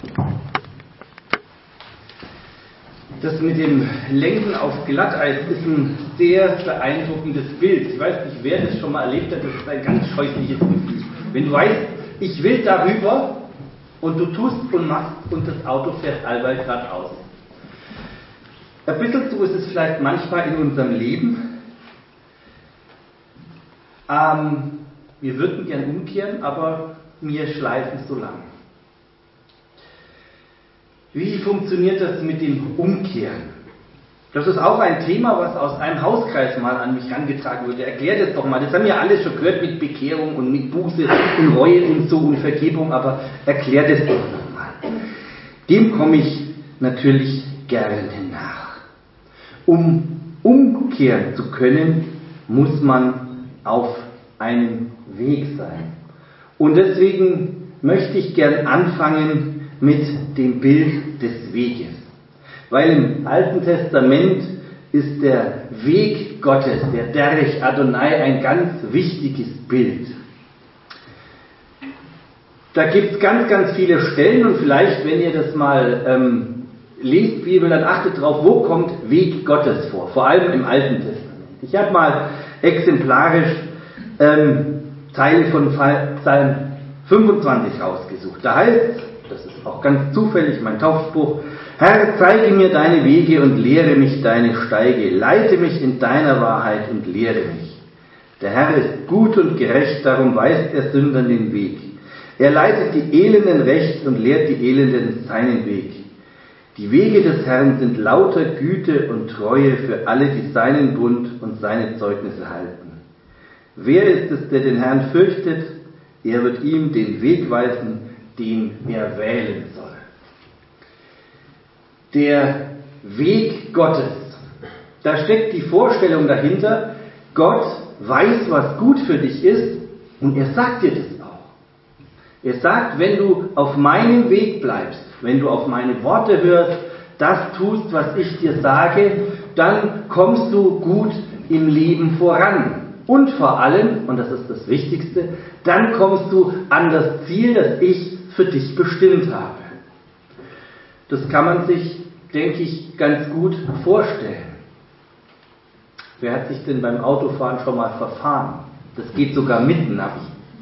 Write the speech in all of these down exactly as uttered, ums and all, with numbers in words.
Das mit dem Lenken auf Glatteis ist ein sehr beeindruckendes Bild. Ich weiß nicht, wer das schon mal erlebt hat, das ist ein ganz scheußliches Gefühl. Wenn du weißt, ich will darüber und du tust und machst und das Auto fährt allweil geradeaus. Ein bisschen so ist es vielleicht manchmal in unserem Leben. Ähm, wir würden gern umkehren, aber wir schleifen so lang. Wie funktioniert das mit dem Umkehren? Das ist auch ein Thema, was aus einem Hauskreis mal an mich herangetragen wurde. Erklärt es doch mal. Das haben wir alle schon gehört mit Bekehrung und mit Buße und Reue und so und Vergebung, aber erklärt es doch nochmal. Dem komme ich natürlich gerne nach. Um umkehren zu können, muss man auf einem Weg sein. Und deswegen möchte ich gern anfangen mit dem Bild des Weges. Weil im Alten Testament ist der Weg Gottes, der Derech Adonai, ein ganz wichtiges Bild. Da gibt es ganz, ganz viele Stellen und vielleicht, wenn ihr das mal ähm, lest, Bibel, dann achtet drauf, wo kommt Weg Gottes vor, vor allem im Alten Testament. Ich habe mal exemplarisch ähm, Teile von Psalm fünfundzwanzig rausgesucht. Da heißt es, das ist auch ganz zufällig mein Taufspruch: Herr, zeige mir deine Wege und lehre mich deine Steige. Leite mich in deiner Wahrheit und lehre mich. Der Herr ist gut und gerecht, darum weist er Sündern den Weg. Er leitet die Elenden recht und lehrt die Elenden seinen Weg. Die Wege des Herrn sind lauter Güte und Treue für alle, die seinen Bund und seine Zeugnisse halten. Wer ist es, der den Herrn fürchtet? Er wird ihm den Weg weisen, den er wählen soll. Der Weg Gottes. Da steckt die Vorstellung dahinter, Gott weiß, was gut für dich ist und er sagt dir das auch. Er sagt, wenn du auf meinem Weg bleibst, wenn du auf meine Worte hörst, das tust, was ich dir sage, dann kommst du gut im Leben voran. Und vor allem, und das ist das Wichtigste, dann kommst du an das Ziel, das ich für dich bestimmt habe. Das kann man sich, denke ich, ganz gut vorstellen. Wer hat sich denn beim Autofahren schon mal verfahren? Das geht sogar mit Navi.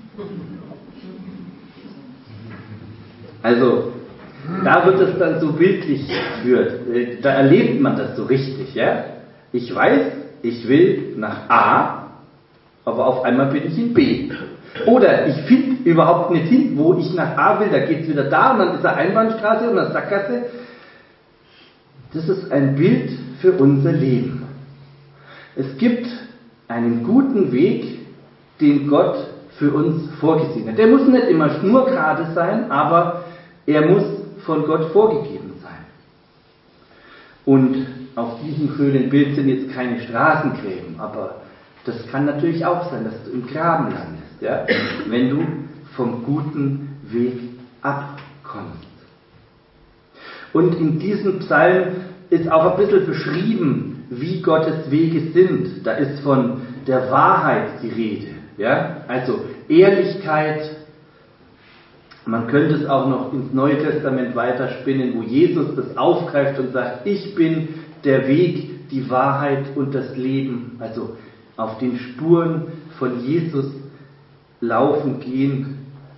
Also, da wird es dann so bildlich geführt. Da erlebt man das so richtig. Ja? Ich weiß, ich will nach A, aber auf einmal bin ich in B. Oder ich finde überhaupt nicht hin, wo ich nach A will, da geht es wieder da und dann ist eine Einbahnstraße und eine Sackgasse. Das ist ein Bild für unser Leben. Es gibt einen guten Weg, den Gott für uns vorgesehen hat. Der muss nicht immer schnurgerade sein, aber er muss von Gott vorgegeben sein. Und auf diesem schönen Bild sind jetzt keine Straßengräben, aber das kann natürlich auch sein, dass du im Graben landest, ja? Wenn du vom guten Weg abkommst. Und in diesem Psalm ist auch ein bisschen beschrieben, wie Gottes Wege sind. Da ist von der Wahrheit die Rede. Ja? Also Ehrlichkeit. Man könnte es auch noch ins Neue Testament weiterspinnen, wo Jesus das aufgreift und sagt, ich bin der Weg, die Wahrheit und das Leben. Also auf den Spuren von Jesus laufen, gehen.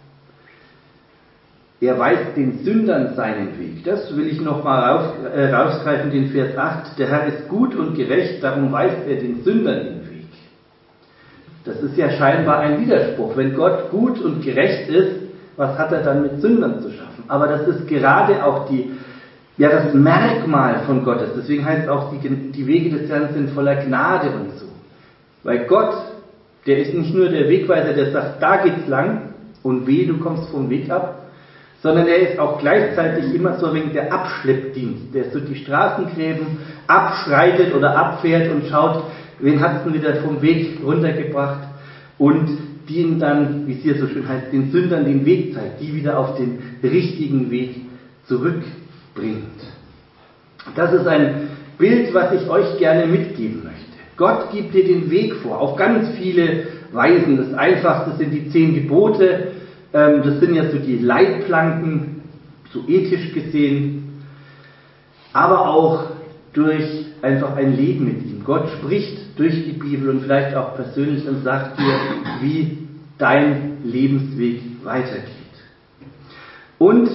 Er weist den Sündern seinen Weg. Das will ich nochmal raus, äh, rausgreifen, den Vers acht. Der Herr ist gut und gerecht, darum weist er den Sündern den Weg. Das ist ja scheinbar ein Widerspruch. Wenn Gott gut und gerecht ist, was hat er dann mit Sündern zu schaffen? Aber das ist gerade auch die, ja, das Merkmal von Gottes. Deswegen heißt auch, die, die Wege des Herrn sind voller Gnade und so. Weil Gott, der ist nicht nur der Wegweiser, der sagt, da geht's lang und weh, du kommst vom Weg ab, sondern er ist auch gleichzeitig immer so ein wenig der Abschleppdienst, der so die Straßengräben abschreitet oder abfährt und schaut, wen hat's denn wieder vom Weg runtergebracht und die ihn dann, wie es hier so schön heißt, den Sündern den Weg zeigt, die wieder auf den richtigen Weg zurückbringt. Das ist ein Bild, was ich euch gerne mitgeben möchte. Gott gibt dir den Weg vor, auf ganz viele Weisen. Das Einfachste sind die zehn Gebote, das sind ja so die Leitplanken, so ethisch gesehen, aber auch durch einfach ein Leben mit ihm. Gott spricht durch die Bibel und vielleicht auch persönlich und sagt dir, wie dein Lebensweg weitergeht. Und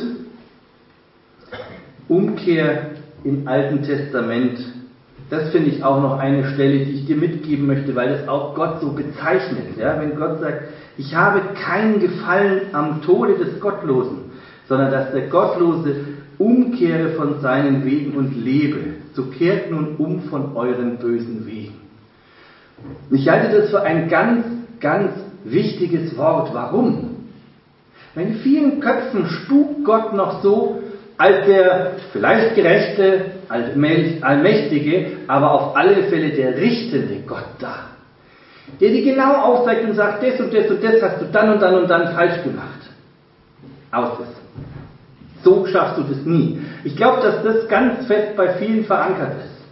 Umkehr im Alten Testament, das finde ich auch noch eine Stelle, die ich dir mitgeben möchte, weil das auch Gott so bezeichnet. Ja? Wenn Gott sagt, ich habe keinen Gefallen am Tode des Gottlosen, sondern dass der Gottlose umkehre von seinen Wegen und lebe. So kehrt nun um von euren bösen Wegen. Ich halte das für ein ganz, ganz wichtiges Wort. Warum? In vielen Köpfen spukt Gott noch so als der vielleicht gerechte, allmächtige, aber auf alle Fälle der richtende Gott da. Der dir genau aufzeigt und sagt, das und das und das hast du dann und dann und dann falsch gemacht. Aus es. So schaffst du das nie. Ich glaube, dass das ganz fest bei vielen verankert ist.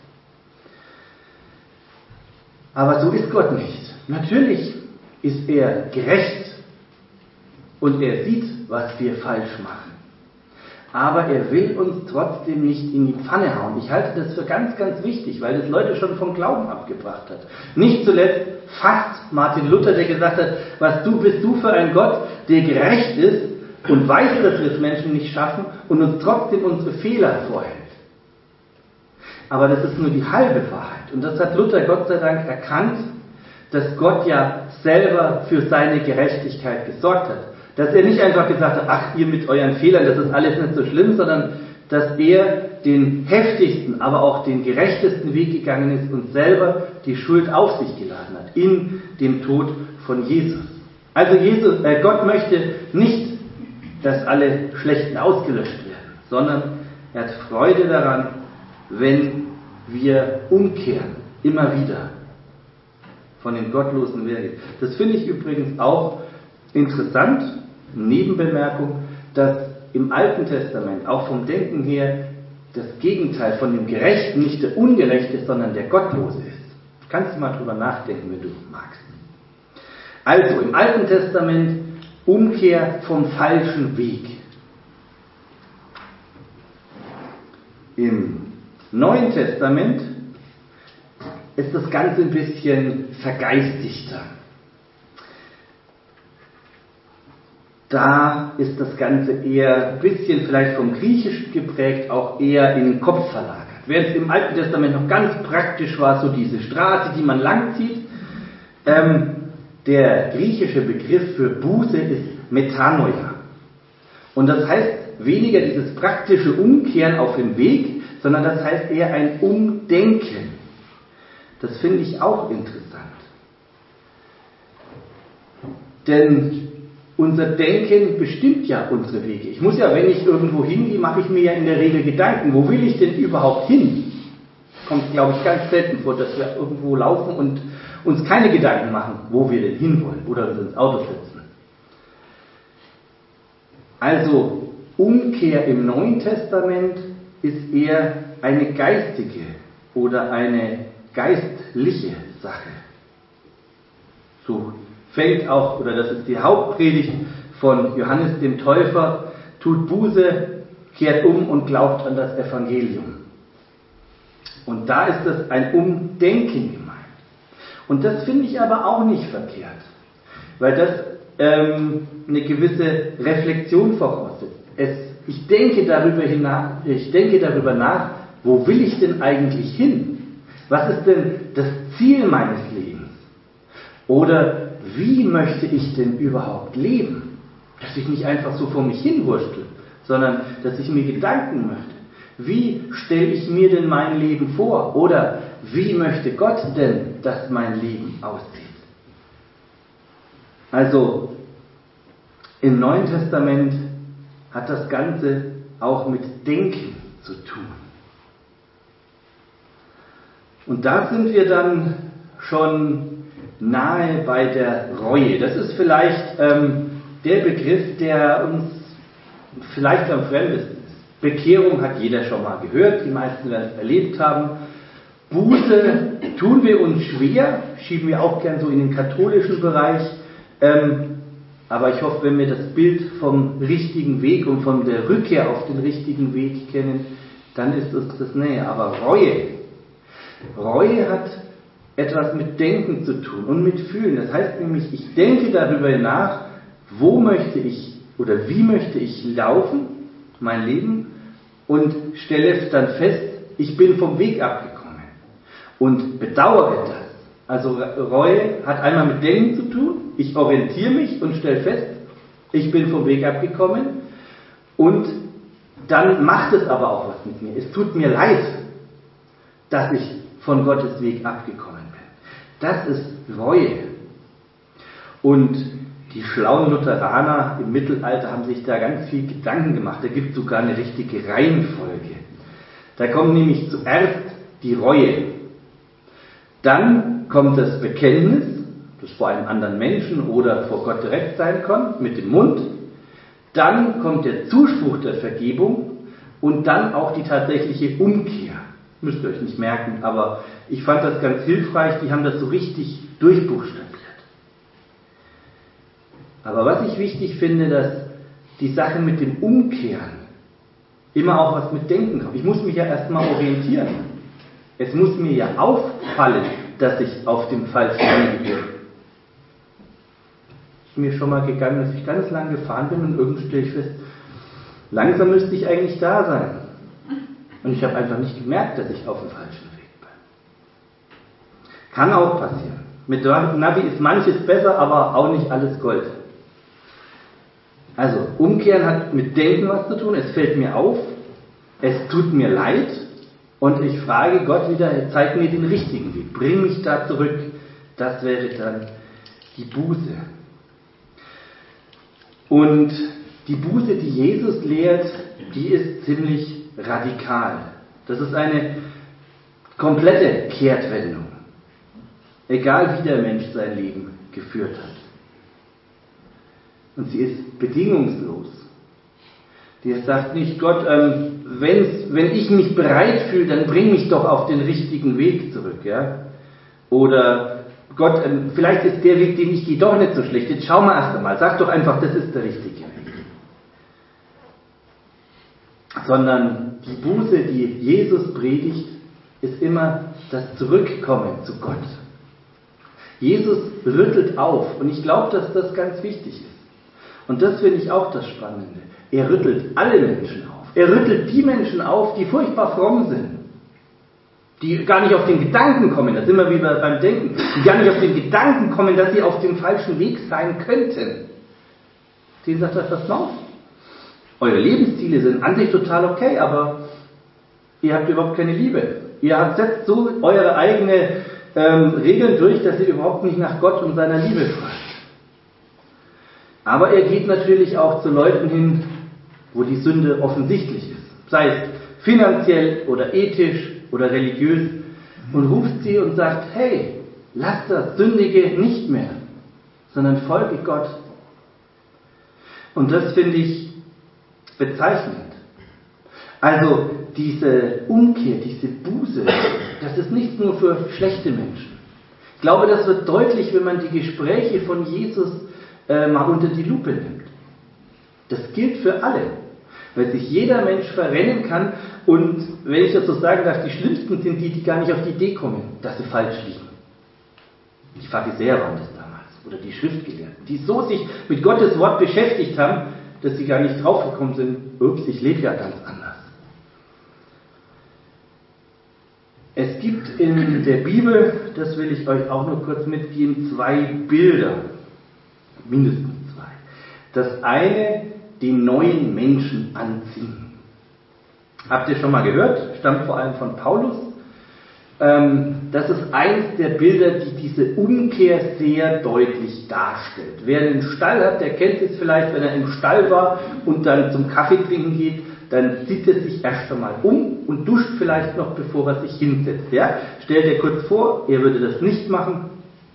Aber so ist Gott nicht. Natürlich ist er gerecht und er sieht, was wir falsch machen. Aber er will uns trotzdem nicht in die Pfanne hauen. Ich halte das für ganz, ganz wichtig, weil das Leute schon vom Glauben abgebracht hat. Nicht zuletzt fast Martin Luther, der gesagt hat, was du bist du für ein Gott, der gerecht ist und weiß, dass wir es Menschen nicht schaffen und uns trotzdem unsere Fehler vorhält. Aber das ist nur die halbe Wahrheit. Und das hat Luther Gott sei Dank erkannt, dass Gott ja selber für seine Gerechtigkeit gesorgt hat. Dass er nicht einfach gesagt hat, ach, ihr mit euren Fehlern, das ist alles nicht so schlimm, sondern dass er den heftigsten, aber auch den gerechtesten Weg gegangen ist und selber die Schuld auf sich geladen hat, in dem Tod von Jesus. Also Jesus, äh, Gott möchte nicht, dass alle Schlechten ausgelöscht werden, sondern er hat Freude daran, wenn wir umkehren, immer wieder von den gottlosen Wegen. Das finde ich übrigens auch interessant, Nebenbemerkung, dass im Alten Testament, auch vom Denken her, das Gegenteil von dem Gerechten nicht der Ungerechte, sondern der Gottlose ist. Kannst du mal drüber nachdenken, wenn du magst. Also, im Alten Testament Umkehr vom falschen Weg. Im Neuen Testament ist das Ganze ein bisschen vergeistigter. Da ist das Ganze eher ein bisschen vielleicht vom Griechischen geprägt, auch eher in den Kopf verlagert. Während es im Alten Testament noch ganz praktisch war, so diese Straße, die man langzieht, ähm, der griechische Begriff für Buße ist Metanoia. Und das heißt weniger dieses praktische Umkehren auf den Weg, sondern das heißt eher ein Umdenken. Das finde ich auch interessant. Denn unser Denken bestimmt ja unsere Wege. Ich muss ja, wenn ich irgendwo hingehe, mache ich mir ja in der Regel Gedanken, wo will ich denn überhaupt hin? Kommt, glaube ich, ganz selten vor, dass wir irgendwo laufen und uns keine Gedanken machen, wo wir denn hinwollen oder uns ins Auto setzen. Also, Umkehr im Neuen Testament ist eher eine geistige oder eine geistliche Sache. So fängt auch, oder das ist die Hauptpredigt von Johannes dem Täufer, tut Buße, kehrt um und glaubt an das Evangelium. Und da ist das ein Umdenken gemeint. Und das finde ich aber auch nicht verkehrt, weil das ähm, eine gewisse Reflexion voraussetzt. Es, ich denke darüber hinaus, ich denke darüber nach, wo will ich denn eigentlich hin? Was ist denn das Ziel meines Lebens? Oder wie möchte ich denn überhaupt leben? Dass ich nicht einfach so vor mich hinwurstel, sondern dass ich mir Gedanken möchte. Wie stelle ich mir denn mein Leben vor? Oder wie möchte Gott denn, dass mein Leben aussieht? Also, im Neuen Testament hat das Ganze auch mit Denken zu tun. Und da sind wir dann schon nahe bei der Reue. Das ist vielleicht ähm, der Begriff, der uns vielleicht am fremdesten ist. Bekehrung hat jeder schon mal gehört, die meisten werden es erlebt haben. Buße tun wir uns schwer, schieben wir auch gern so in den katholischen Bereich. Ähm, Aber ich hoffe, wenn wir das Bild vom richtigen Weg und von der Rückkehr auf den richtigen Weg kennen, dann ist uns das näher. Aber Reue, Reue hat etwas mit Denken zu tun und mit Fühlen. Das heißt nämlich, ich denke darüber nach, wo möchte ich oder wie möchte ich laufen, mein Leben, und stelle dann fest, ich bin vom Weg abgekommen und bedauere das. Also Reue hat einmal mit Denken zu tun, ich orientiere mich und stelle fest, ich bin vom Weg abgekommen, und dann macht es aber auch was mit mir. Es tut mir leid, dass ich von Gottes Weg abgekommen bin. Das ist Reue. Und die schlauen Lutheraner im Mittelalter haben sich da ganz viel Gedanken gemacht. Da gibt es sogar eine richtige Reihenfolge. Da kommt nämlich zuerst die Reue. Dann kommt das Bekenntnis, das vor einem anderen Menschen oder vor Gott direkt sein kann, mit dem Mund. Dann kommt der Zuspruch der Vergebung und dann auch die tatsächliche Umkehr. Müsst ihr euch nicht merken, aber ich fand das ganz hilfreich, die haben das so richtig durchbuchstabiert. Aber was ich wichtig finde, dass die Sache mit dem Umkehren immer auch was mit Denken hat. Ich muss mich ja erstmal orientieren. Es muss mir ja auffallen, dass ich auf dem falschen Weg bin. Ist mir schon mal gegangen, dass ich ganz lang gefahren bin und irgendwann stelle ich fest, langsam müsste ich eigentlich da sein. Und ich habe einfach nicht gemerkt, dass ich auf dem falschen Weg bin. Kann auch passieren. Mit Navi ist manches besser, aber auch nicht alles Gold. Also, Umkehren hat mit Denken was zu tun, es fällt mir auf, es tut mir leid und ich frage Gott wieder, zeig mir den richtigen Weg, bring mich da zurück. Das wäre dann die Buße. Und die Buße, die Jesus lehrt, die ist ziemlich radikal. Das ist eine komplette Kehrtwendung. Egal wie der Mensch sein Leben geführt hat. Und sie ist bedingungslos. Die sagt nicht, Gott, ähm, wenn's, wenn ich mich bereit fühle, dann bring mich doch auf den richtigen Weg zurück. Ja? Oder Gott, ähm, vielleicht ist der Weg, den ich gehe, doch nicht so schlecht. Jetzt schau mal erst einmal. Sag doch einfach, das ist der richtige Weg. Sondern die Buße, die Jesus predigt, ist immer das Zurückkommen zu Gott. Jesus rüttelt auf. Und ich glaube, dass das ganz wichtig ist. Und das finde ich auch das Spannende. Er rüttelt alle Menschen auf. Er rüttelt die Menschen auf, die furchtbar fromm sind. Die gar nicht auf den Gedanken kommen, das sind wir wieder beim Denken, die gar nicht auf den Gedanken kommen, dass sie auf dem falschen Weg sein könnten. Die sagt er, pass auf. Eure Lebensziele sind an sich total okay, aber ihr habt überhaupt keine Liebe. Ihr habt setzt so eure eigenen ähm, Regeln durch, dass ihr überhaupt nicht nach Gott und seiner Liebe fragt. Aber er geht natürlich auch zu Leuten hin, wo die Sünde offensichtlich ist. Sei es finanziell oder ethisch oder religiös. Und ruft sie und sagt, hey, lass das Sündige nicht mehr, sondern folge Gott. Und das finde ich bezeichnend. Also diese Umkehr, diese Buße, das ist nicht nur für schlechte Menschen. Ich glaube, das wird deutlich, wenn man die Gespräche von Jesus äh, mal unter die Lupe nimmt. Das gilt für alle, weil sich jeder Mensch verrennen kann und, wenn ich das so sagen darf, die Schlimmsten sind die, die gar nicht auf die Idee kommen, dass sie falsch liegen. Die Pharisäer waren das damals oder die Schriftgelehrten, die so sich mit Gottes Wort beschäftigt haben, dass sie gar nicht draufgekommen sind, ups, ich lebe ja ganz anders. Es gibt in der Bibel, das will ich euch auch nur kurz mitgeben, zwei Bilder, mindestens zwei. Das eine, den neuen Menschen anziehen. Habt ihr schon mal gehört? Stammt vor allem von Paulus. Das ist eins der Bilder, die diese Umkehr sehr deutlich darstellt. Wer einen Stall hat, der kennt es vielleicht, wenn er im Stall war und dann zum Kaffee trinken geht, dann zieht er sich erst einmal um und duscht vielleicht noch, bevor er sich hinsetzt. Ja? Stellt dir kurz vor, er würde das nicht machen.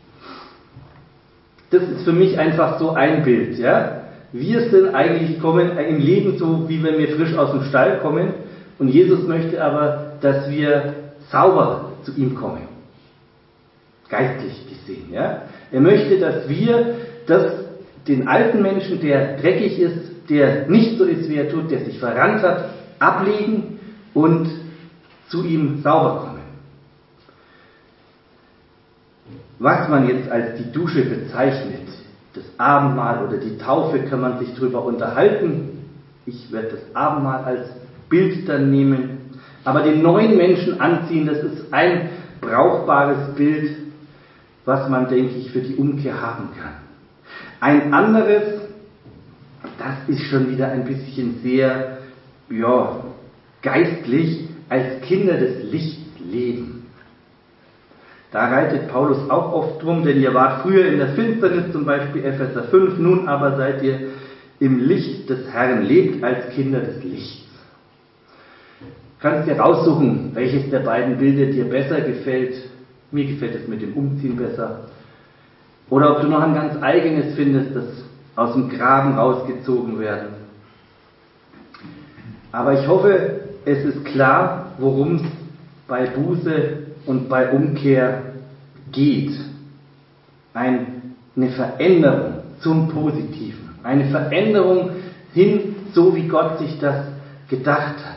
Das ist für mich einfach so ein Bild. Ja? Wir sind eigentlich kommen im Leben so, wie wenn wir frisch aus dem Stall kommen. Und Jesus möchte aber, dass wir sauber zu ihm kommen. Geistlich gesehen. Ja? Er möchte, dass wir das den alten Menschen, der dreckig ist, der nicht so ist, wie er tut, der sich verrannt hat, ablegen und zu ihm sauber kommen. Was man jetzt als die Dusche bezeichnet, das Abendmahl oder die Taufe, kann man sich darüber unterhalten. Ich werde das Abendmahl als Bild dann nehmen. Aber den neuen Menschen anziehen, das ist ein brauchbares Bild, was man, denke ich, für die Umkehr haben kann. Ein anderes, das ist schon wieder ein bisschen sehr, ja, geistlich, als Kinder des Lichts leben. Da reitet Paulus auch oft drum, denn ihr wart früher in der Finsternis, zum Beispiel Epheser fünf, nun aber seid ihr im Licht des Herrn, lebt als Kinder des Lichts. Du kannst dir raussuchen, welches der beiden Bilder dir besser gefällt. Mir gefällt es mit dem Umziehen besser. Oder ob du noch ein ganz eigenes findest, das aus dem Graben rausgezogen werden. Aber ich hoffe, es ist klar, worum es bei Buße und bei Umkehr geht. Eine Veränderung zum Positiven. Eine Veränderung hin, so wie Gott sich das gedacht hat.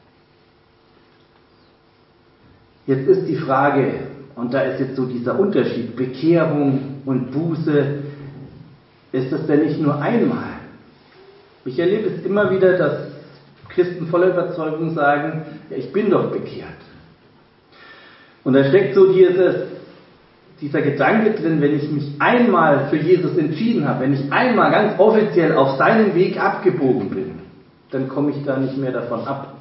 Jetzt ist die Frage, und da ist jetzt so dieser Unterschied, Bekehrung und Buße, ist das denn nicht nur einmal? Ich erlebe es immer wieder, dass Christen voller Überzeugung sagen, ja, ich bin doch bekehrt. Und da steckt so dieses, dieser Gedanke drin, wenn ich mich einmal für Jesus entschieden habe, wenn ich einmal ganz offiziell auf seinen Weg abgebogen bin, dann komme ich da nicht mehr davon ab.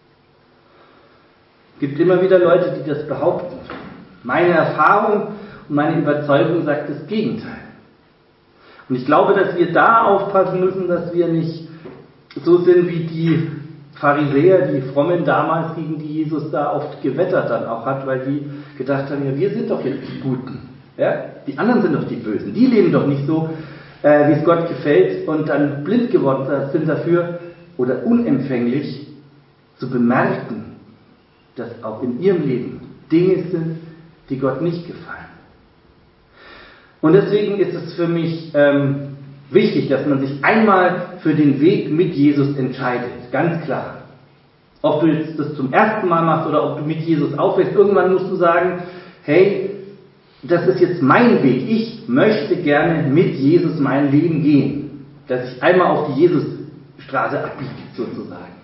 Es gibt immer wieder Leute, die das behaupten. Meine Erfahrung und meine Überzeugung sagt das Gegenteil. Und ich glaube, dass wir da aufpassen müssen, dass wir nicht so sind wie die Pharisäer, die Frommen damals, gegen die Jesus da oft gewettert dann auch hat, weil die gedacht haben, ja, wir sind doch jetzt die Guten. Ja? Die anderen sind doch die Bösen. Die leben doch nicht so, äh, wie es Gott gefällt und dann blind geworden sind dafür oder unempfänglich zu bemerken, dass auch in ihrem Leben Dinge sind, die Gott nicht gefallen. Und deswegen ist es für mich ähm, wichtig, dass man sich einmal für den Weg mit Jesus entscheidet, ganz klar. Ob du jetzt das zum ersten Mal machst oder ob du mit Jesus aufwächst, irgendwann musst du sagen, hey, das ist jetzt mein Weg, ich möchte gerne mit Jesus mein Leben gehen, dass ich einmal auf die Jesusstraße abbiege, sozusagen.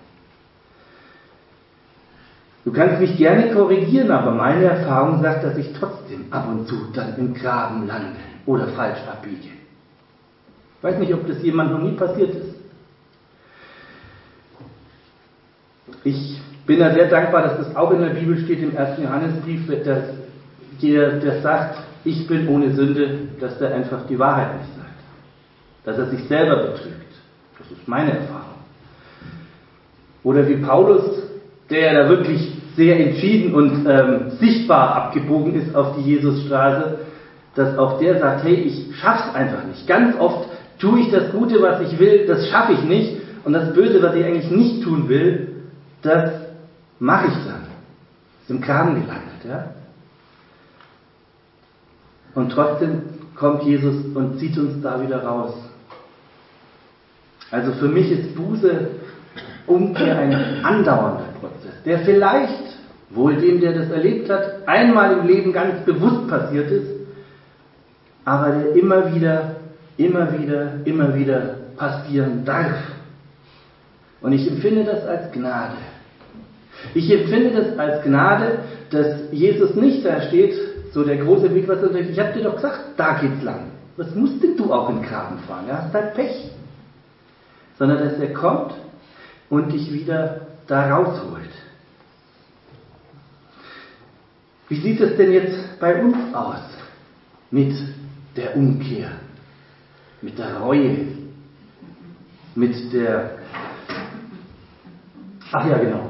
Du kannst mich gerne korrigieren, aber meine Erfahrung sagt, dass ich trotzdem ab und zu dann im Graben lande oder falsch abbiege. Ich weiß nicht, ob das jemand noch nie passiert ist. Ich bin da sehr dankbar, dass das auch in der Bibel steht, im ersten Johannesbrief, dass der, der sagt, ich bin ohne Sünde, dass der einfach die Wahrheit nicht sagt. Dass er sich selber betrügt. Das ist meine Erfahrung. Oder wie Paulus, der da wirklich sehr entschieden und ähm, sichtbar abgebogen ist auf die Jesusstraße, dass auch der sagt, hey, ich schaff's einfach nicht. Ganz oft tue ich das Gute, was ich will, das schaffe ich nicht. Und das Böse, was ich eigentlich nicht tun will, das mache ich dann. Ist im Graben gelandet, ja. Und trotzdem kommt Jesus und zieht uns da wieder raus. Also für mich ist Buße, Umkehr ein andauernder Prozess, der vielleicht, wohl dem, der das erlebt hat, einmal im Leben ganz bewusst passiert ist, aber der immer wieder, immer wieder, immer wieder passieren darf. Und ich empfinde das als Gnade. Ich empfinde das als Gnade, dass Jesus nicht da steht, so der große Weg, was er sagt, ich habe dir doch gesagt, da geht's lang. Was musst denn du auch in den Graben fahren? Du hast halt Pech. Sondern dass er kommt und dich wieder da rausholt. Wie sieht es denn jetzt bei uns aus mit der Umkehr, mit der Reue, mit der... Ach ja, genau.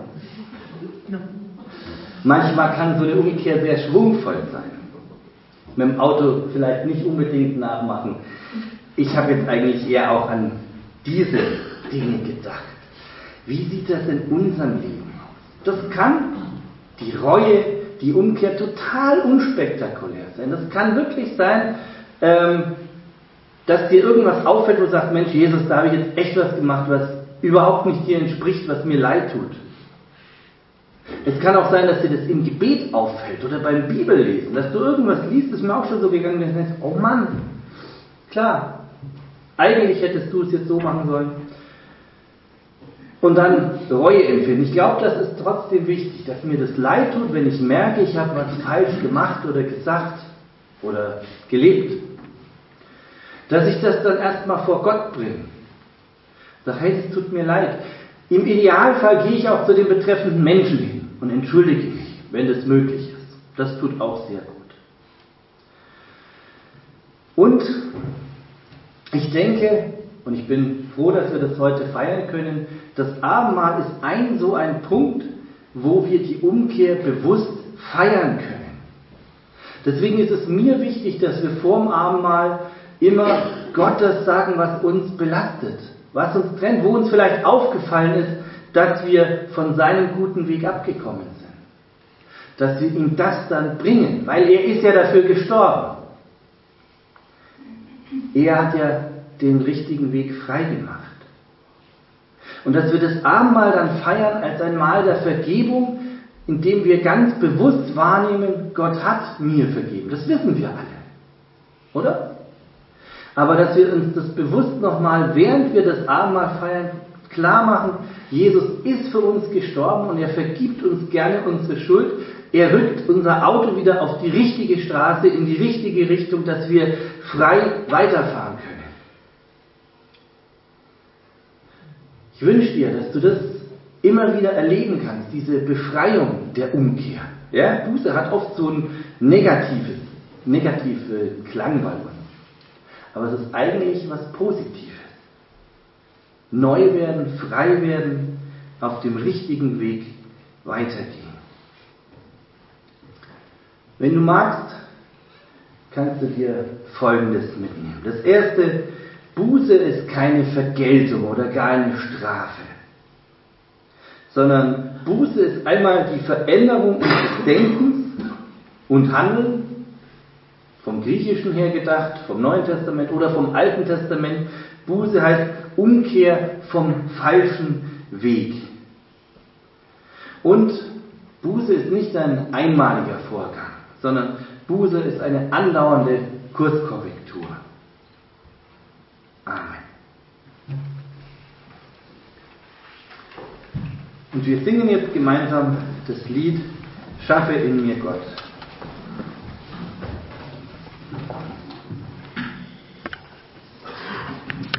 Manchmal kann so eine Umkehr sehr schwungvoll sein. Mit dem Auto vielleicht nicht unbedingt nachmachen. Ich habe jetzt eigentlich eher auch an diese Dinge gedacht. Wie sieht das in unserem Leben aus? Das kann die Reue, die Umkehr total unspektakulär sein. Das kann wirklich sein, ähm, dass dir irgendwas auffällt, wo du sagst, Mensch, Jesus, da habe ich jetzt echt was gemacht, was überhaupt nicht dir entspricht, was mir leid tut. Es kann auch sein, dass dir das im Gebet auffällt oder beim Bibellesen, dass du irgendwas liest, das ist mir auch schon so gegangen, dass du denkst, oh Mann, klar, eigentlich hättest du es jetzt so machen sollen. Und dann Reue empfinden. Ich glaube, das ist trotzdem wichtig, dass mir das leid tut, wenn ich merke, ich habe was falsch gemacht oder gesagt oder gelebt. Dass ich das dann erstmal vor Gott bringe. Sag, hey, das tut mir leid. Im Idealfall gehe ich auch zu den betreffenden Menschen hin und entschuldige mich, wenn das möglich ist. Das tut auch sehr gut. Und ich denke, und ich bin froh, dass wir das heute feiern können, das Abendmahl ist ein so ein Punkt, wo wir die Umkehr bewusst feiern können. Deswegen ist es mir wichtig, dass wir vor dem Abendmahl immer Gott das sagen, was uns belastet, was uns trennt, wo uns vielleicht aufgefallen ist, dass wir von seinem guten Weg abgekommen sind. Dass wir ihm das dann bringen, weil er ist ja dafür gestorben. Er hat ja den richtigen Weg frei gemacht. Und dass wir das Abendmahl dann feiern als ein Mahl der Vergebung, in dem wir ganz bewusst wahrnehmen, Gott hat mir vergeben. Das wissen wir alle. Oder? Aber dass wir uns das bewusst nochmal, während wir das Abendmahl feiern, klar machen, Jesus ist für uns gestorben und er vergibt uns gerne unsere Schuld. Er rückt unser Auto wieder auf die richtige Straße, in die richtige Richtung, dass wir frei weiterfahren können. Ich wünsche dir, dass du das immer wieder erleben kannst, diese Befreiung der Umkehr. Ja? Buße hat oft so ein negatives, negative Klang bei uns. Aber es ist eigentlich was Positives. Neu werden, frei werden, auf dem richtigen Weg weitergehen. Wenn du magst, kannst du dir Folgendes mitnehmen. Das erste, Buße ist keine Vergeltung oder gar eine Strafe, sondern Buße ist einmal die Veränderung unseres Denkens und Handelns, vom Griechischen her gedacht, vom Neuen Testament oder vom Alten Testament. Buße heißt Umkehr vom falschen Weg. Und Buße ist nicht ein einmaliger Vorgang, sondern Buße ist eine andauernde Kurskorrektur. Amen. Und wir singen jetzt gemeinsam das Lied Schaffe in mir Gott.